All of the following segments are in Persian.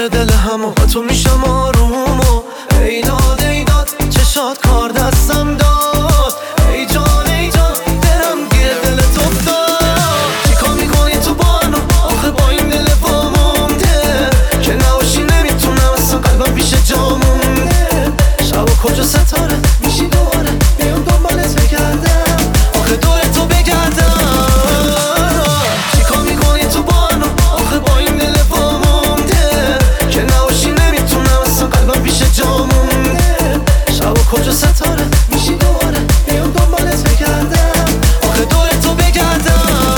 سر دل همو با تو میشم آروم و ایداد چشات کار دستم داد. ای جان دلم گیر دلت افتاد. چیکار میکنی تو با منو آخه با این دل وامونده که نباشی نمیتونم اصلا قلبم پیش جا مونده. شب و کجا ستاره میشی دوباره بیام دنبالت بگردم آخه دور تو بگردم. چیکار میکنی تو با منو آخه با این دل وامونده که نباشی نمیتونم اصلا قلبم پیش جا مونده. شب و کجا ستاره میشی دوباره بیام دنبالت بگردم آخه دور تو بگردم.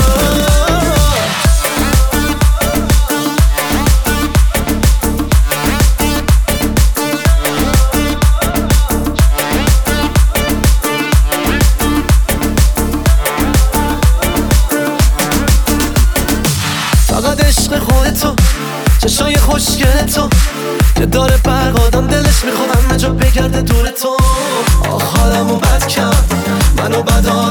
فقط عشق خودتو چشای خوشگل تو که داره برق آدم دلش میخواد همه جا بگرده دور تو. آخ حالمو بد کرد منو بد